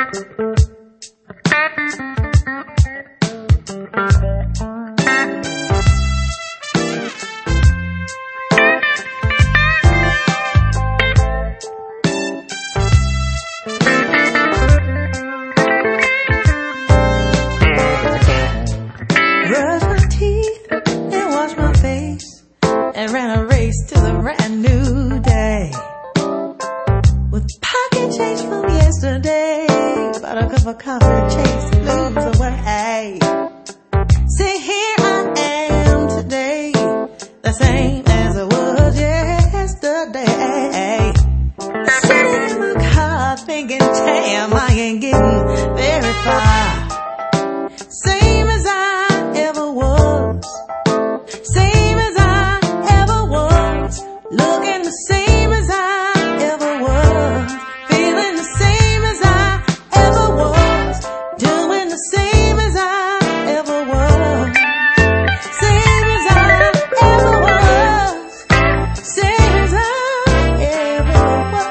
Brush my teeth and wash my face and ran a race to the brand new day. With pocket change from yesterday, bought a cup of coffee, chase blues away. See, here I am today, the same as I was yesterday. Sitting in my car thinking, damn, I ain't getting very far. Same as I ever was, same as I ever was, looking the same as I ever was, feeling the same as I ever was, doing the same as I ever was, same as I ever was, same as I ever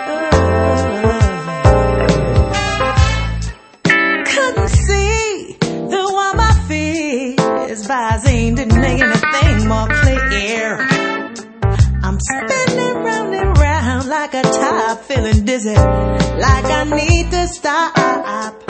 was. Couldn't see through all my fears, Visine didn't make anything more clear. I'm spinning round and round like a top, feeling dizzy, like I need to stop.